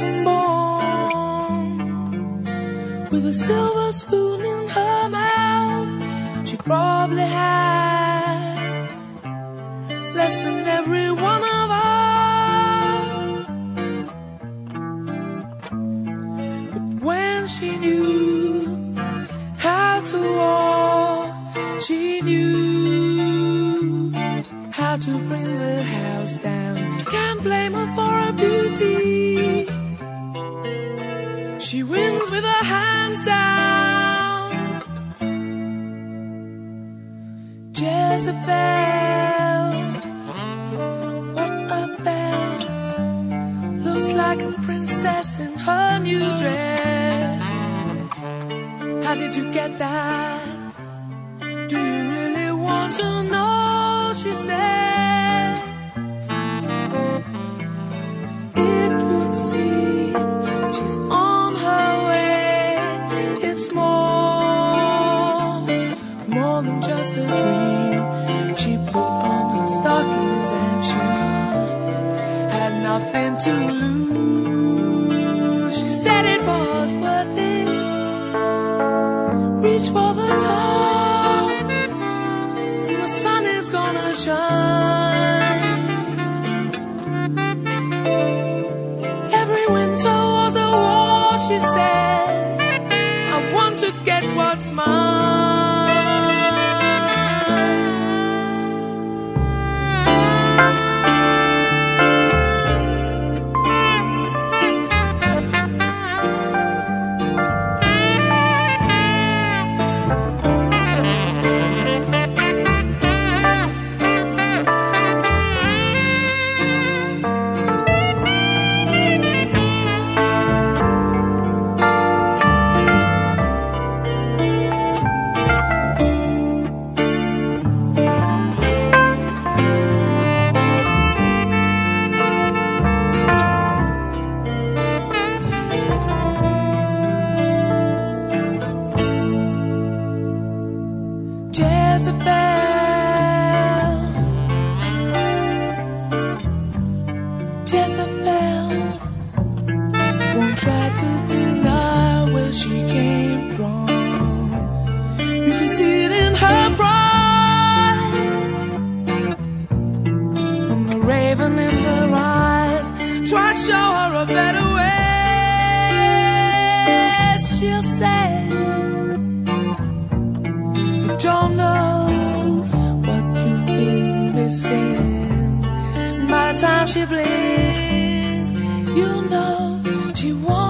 wasn't born with a silver spoon in her mouth. She probably had less than every one of us. But when she knew how to walk, she knew how to bring the house down. Can't blame her for her beauty. She wins with her hands down. Jezebel, what a belle. Looks like a princess in her new dress. How did you get that? Do you really want to know? She said, it would seem she's on her way. It's more than just a dream. She put on her stockings and shoes, had nothing to lose. She said it was worth it. Reach for the top, and the sun is gonna shine. Every winter was a war, she said. I want to get what's mine. Jezebel won't try to deny where she came from. You can see it in her pride, and the raven in her eyes. Try to show her a better way. She'll say, you don't know what you've been missing. By the time she blinks, you know she wants